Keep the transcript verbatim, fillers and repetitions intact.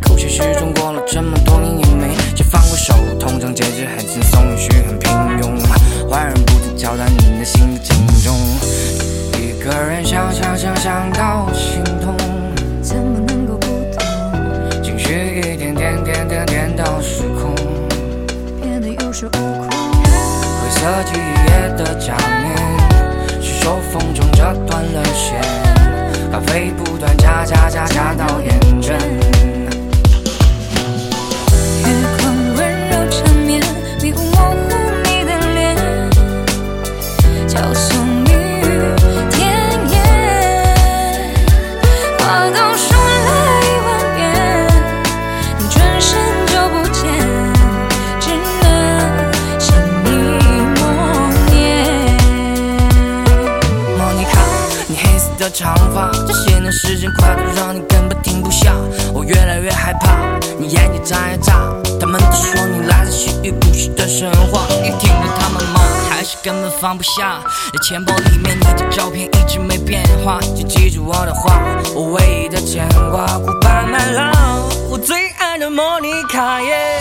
口气始终过了这么多年也没解放过手，通常结局很轻松，也许很平庸，坏人不曾敲打你的心的警钟，一个人想想想想到心痛， 怎么能够不懂？ 情绪一点点点点点到失控， 变得有恃无恐， 灰色记忆页的假面，是手风中折断了线，咖啡不断加加加加到厌倦， 月光温柔缠绵，迷雾模糊你的脸，教唆你与甜言，话都说了一万遍，你转身就不见，只能向你默念。 莫妮卡，你黑色的长发，这些年时间快得让你根本停不下，我越来越害怕，你眼睛眨呀眨，他们都说你来自西域故事的神话，一听到他们骂，还是根本放不下，钱包里面你的照片一直没变化，请记住我的话，我唯一的牵挂，Goodbye my love，我最爱的莫妮卡耶。